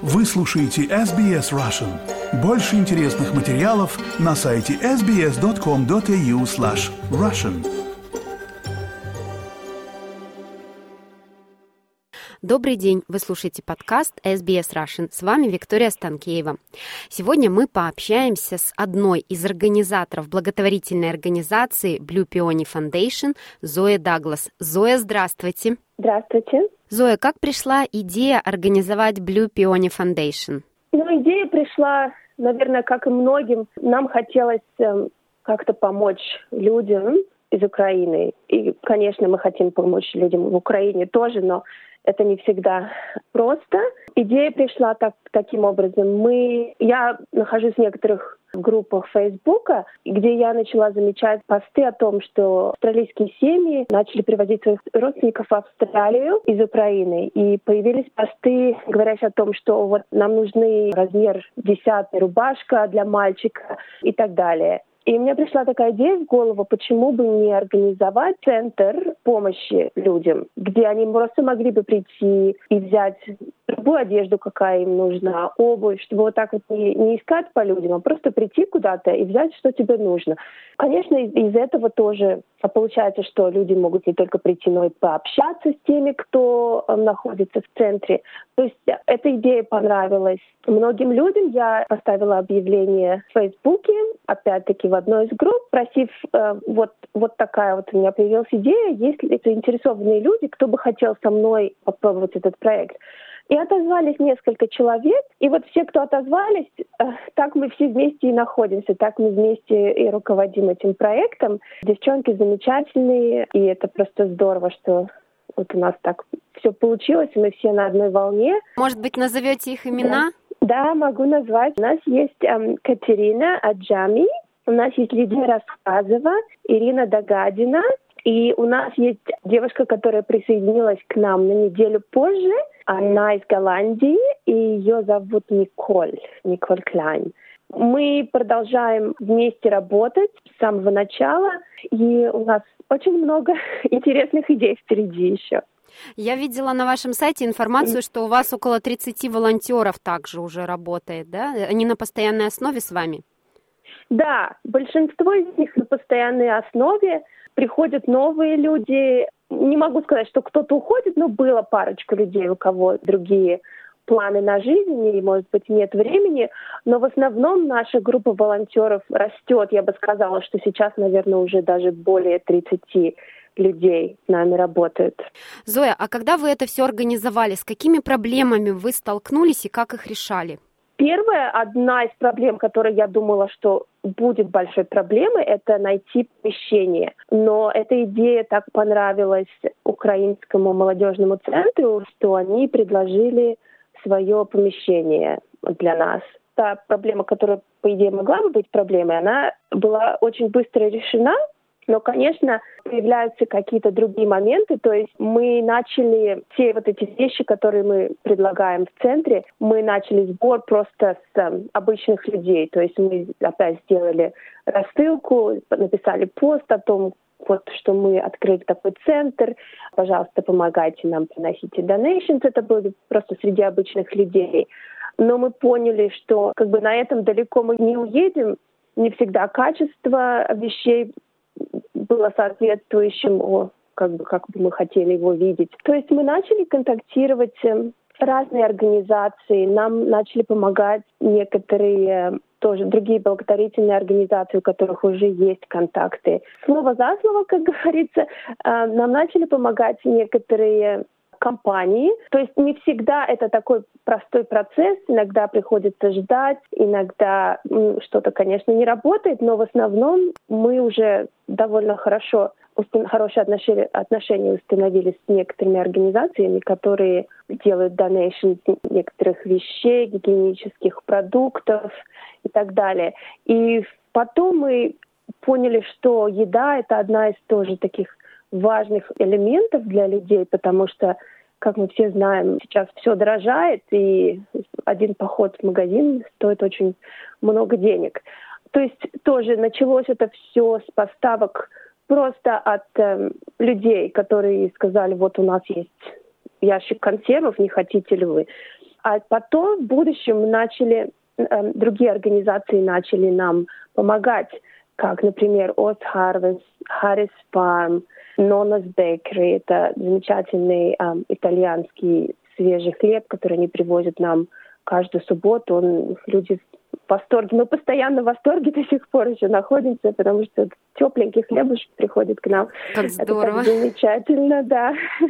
Вы слушаете SBS Russian. Больше интересных материалов на сайте sbs.com.au/russian. Добрый день, вы слушаете подкаст SBS Russian. С вами Виктория Станкеева. Сегодня мы пообщаемся с одной из организаторов благотворительной организации Blue Peony Foundation Зоей Даглас. Зоя, здравствуйте. Здравствуйте. Зоя, как пришла идея организовать Blue Peony Foundation? Идея пришла, наверное, как и многим. Нам хотелось как-то помочь людям из Украины. И, конечно, мы хотим помочь людям в Украине тоже, но это не всегда просто. Идея пришла таким образом. Я нахожусь в некоторых группах Фейсбука, где я начала замечать посты о том, что австралийские семьи начали привозить своих родственников в Австралию из Украины. И появились посты, говорящие о том, что вот нам нужны размер 10 рубашка для мальчика и так далее. И мне пришла такая идея в голову, почему бы не организовать центр помощи людям, где они просто могли бы прийти и взять любую одежду, какая им нужна, обувь, чтобы вот так вот не искать по людям, а просто прийти куда-то и взять, что тебе нужно. Конечно, из этого тоже получается, что люди могут не только прийти, но и пообщаться с теми, кто находится в центре. То есть эта идея понравилась многим людям. Я поставила объявление в Фейсбуке, опять-таки в одной из групп, просив, вот такая вот у меня появилась идея, есть ли заинтересованные люди, кто бы хотел со мной попробовать этот проект. И отозвались несколько человек, и вот все, кто отозвались, так мы все вместе и находимся, так мы вместе и руководим этим проектом. Девчонки замечательные, и это просто здорово, что вот у нас так все получилось, и мы все на одной волне. Может быть, назовете их имена? Да, могу назвать. У нас есть Катерина Аджами, у нас есть Лидия Рассказова, Ирина Дагадина, и у нас есть девушка, которая присоединилась к нам на неделю позже. Она из Голландии, и ее зовут Николь Кляйн. Мы продолжаем вместе работать с самого начала, и у нас очень много интересных идей впереди еще. Я видела на вашем сайте информацию, что у вас около 30 волонтеров также уже работает, да? Они на постоянной основе с вами? Да, большинство из них на постоянной основе. Приходят новые люди. Не могу сказать, что кто-то уходит, но было парочку людей, у кого другие планы на жизнь, и, может быть, нет времени. Но в основном наша группа волонтеров растет. Я бы сказала, что сейчас, наверное, уже даже более 30 людей с нами работают. Зоя, а когда вы это все организовали, с какими проблемами вы столкнулись и как их решали? Одна из проблем, которая я думала, что будет большой проблемой, это найти помещение. Но эта идея так понравилась Украинскому молодежному центру, что они предложили свое помещение для нас. Та проблема, которая, по идее, могла бы быть проблемой, она была очень быстро решена. Но, конечно, появляются какие-то другие моменты. То есть мы начали все вот эти вещи, которые мы предлагаем в центре, мы начали сбор просто с обычных людей. То есть мы опять сделали рассылку, написали пост о том, что мы открыли такой центр. Пожалуйста, помогайте нам, приносите donations. Это было просто среди обычных людей. Но мы поняли, что на этом далеко мы не уедем. Не всегда качество вещей было соответствующим, как бы мы хотели его видеть. То есть мы начали контактировать разные организации, нам начали помогать некоторые тоже другие благотворительные организации, у которых уже есть контакты. Слово за слово, как говорится, нам начали помогать некоторые компании. То есть не всегда это такой простой процесс. Иногда приходится ждать, иногда что-то, конечно, не работает, но в основном мы уже довольно хорошие отношения установили с некоторыми организациями, которые делают donations некоторых вещей, гигиенических продуктов и так далее. И потом мы поняли, что еда — это одна из тоже таких важных элементов для людей, потому что, как мы все знаем, сейчас все дорожает, и один поход в магазин стоит очень много денег. То есть тоже началось это все с поставок просто от людей, которые сказали, вот у нас есть ящик консервов, не хотите ли вы? А потом в будущем другие организации начали нам помогать, как, например, Oz Harvest, Harris Farm, Nonna's Bakery. Это замечательный итальянский свежий хлеб, который они привозят нам каждую субботу. Люди в восторге. Мы постоянно в восторге до сих пор еще находимся, потому что тепленький хлебушек приходит к нам. Как здорово. Это так замечательно, да.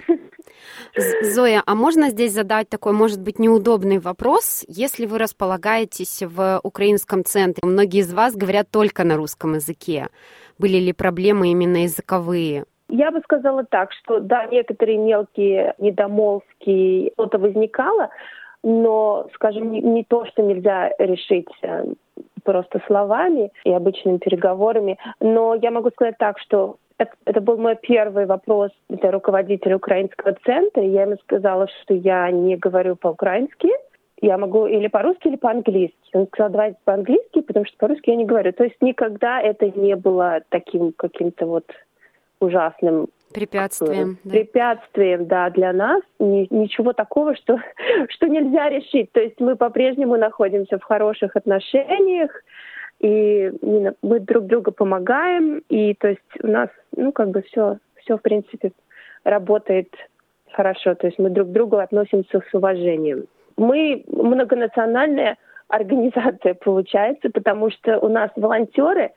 Зоя, а можно здесь задать такой, может быть, неудобный вопрос? Если вы располагаетесь в украинском центре, многие из вас говорят только на русском языке. Были ли проблемы именно языковые? Я бы сказала так, что да, некоторые мелкие недомолвки, что-то возникало, но, скажем, не то, что нельзя решить просто словами и обычными переговорами. Но я могу сказать так, что это был мой первый вопрос для руководителя украинского центра. Я ему сказала, что я не говорю по-украински. Я могу или по-русски, или по-английски. Он сказал, давайте по-английски, потому что по-русски я не говорю. То есть никогда это не было таким каким-то ужасным препятствием, да, для нас. Ничего такого, что нельзя решить. То есть мы по-прежнему находимся в хороших отношениях, и мы друг другу помогаем, и то есть у нас, все в принципе работает хорошо. То есть мы друг к другу относимся с уважением. Мы многонациональная организация, получается, потому что у нас волонтеры,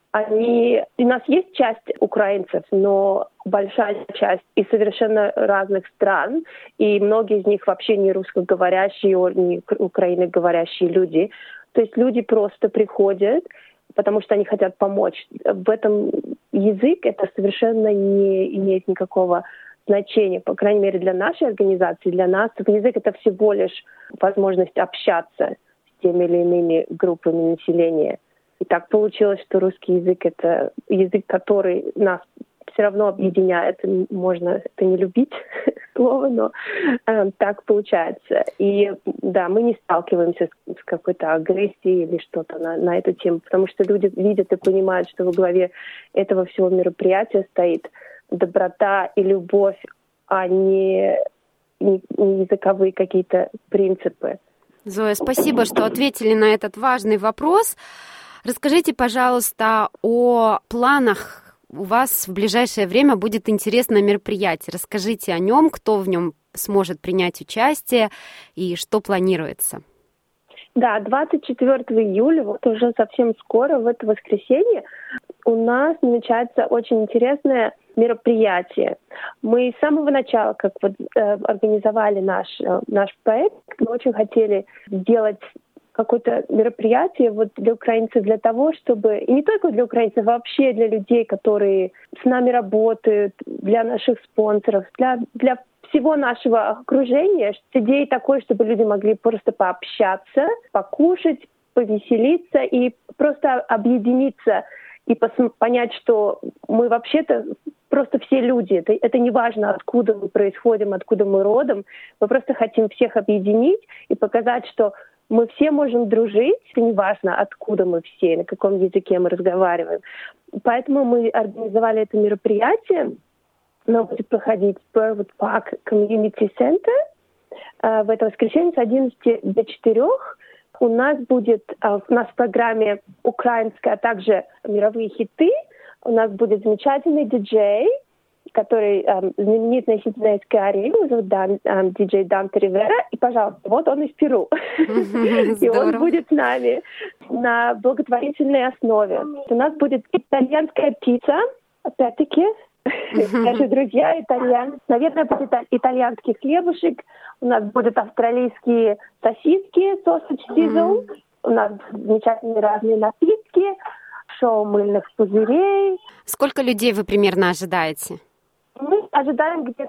у нас есть часть украинцев, но большая часть из совершенно разных стран, и многие из них вообще не русскоговорящие, не украиноговорящие люди. То есть люди просто приходят, потому что они хотят помочь. В этом язык это совершенно не имеет никакого значения, по крайней мере для нашей организации, для нас. Язык это всего лишь возможность общаться с теми или иными группами населения. И так получилось, что русский язык — это язык, который нас все равно объединяет. Можно это не любить слово, но так получается. И да, мы не сталкиваемся с какой-то агрессией или что-то на эту тему, потому что люди видят и понимают, что во главе этого всего мероприятия стоит доброта и любовь, а не языковые какие-то принципы. Зоя, спасибо, что ответили на этот важный вопрос. Расскажите, пожалуйста, о планах. У вас в ближайшее время будет интересное мероприятие. Расскажите о нем, кто в нем сможет принять участие и что планируется. Да, 24 июля, уже совсем скоро, в это воскресенье, у нас намечается очень интересное мероприятие. Мы с самого начала, как организовали наш проект, мы очень хотели сделать какое-то мероприятие для украинцев, для того, чтобы, и не только для украинцев, вообще для людей, которые с нами работают, для наших спонсоров, для всего нашего окружения, идея такой, чтобы люди могли просто пообщаться, покушать, повеселиться и просто объединиться и понять, что мы вообще-то просто все люди. Это не важно, откуда мы происходим, откуда мы родом. Мы просто хотим всех объединить и показать, что мы все можем дружить, и неважно, откуда мы все, на каком языке мы разговариваем. Поэтому мы организовали это мероприятие. Оно будет проходить в Burwood Park Community Center в это воскресенье с 11 до 4. У нас в программе украинская, а также мировые хиты. У нас будет замечательный диджей, который знаменит на Сиднейской арене, его зовут диджей Данте Ривера. И, пожалуйста, вот он из Перу. И он будет с нами на благотворительной основе. У нас будет итальянская птица, опять-таки, наши друзья итальянцы. Наверное, будет итальянский хлебушек. У нас будут австралийские сосиски, sausage sizzle. У нас замечательные разные напитки, шоу мыльных пузырей. Сколько людей вы примерно ожидаете? Мы ожидаем где-то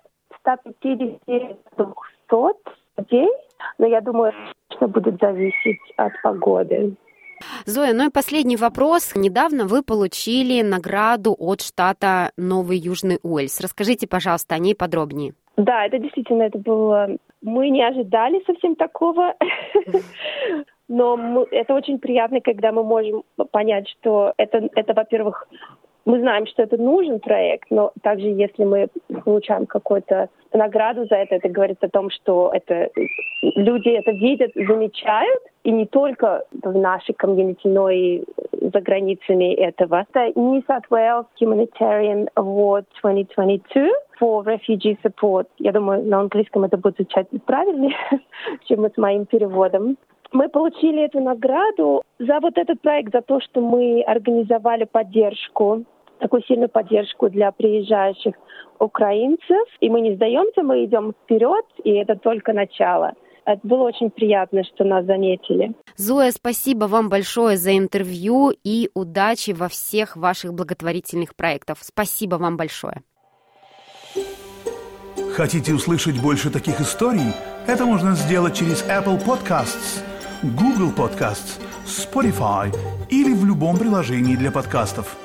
150-200 людей, но я думаю, что будет зависеть от погоды. Зоя, ну и последний вопрос. Недавно вы получили награду от штата Новый Южный Уэльс. Расскажите, пожалуйста, о ней подробнее. Да, это действительно, это было... Мы не ожидали совсем такого, но это очень приятно, когда мы можем понять, что это, во-первых, Мы знаем, что это нужен проект, но также если мы получаем какую-то награду за это говорит о том, что люди это видят, замечают, и не только в нашей комьюнити, но и за границами этого. Это New South Wales Humanitarian Award 2022 for Refugee Support. Я думаю, на английском это будет звучать правильнее, чем с моим переводом. Мы получили эту награду за вот этот проект, за то, что мы организовали поддержку, такую сильную поддержку для приезжающих украинцев. И мы не сдаемся, мы идем вперед, и это только начало. Это было очень приятно, что нас заметили. Зоя, спасибо вам большое за интервью и удачи во всех ваших благотворительных проектах. Спасибо вам большое. Хотите услышать больше таких историй? Это можно сделать через Apple Podcasts, Google Podcasts, Spotify или в любом приложении для подкастов.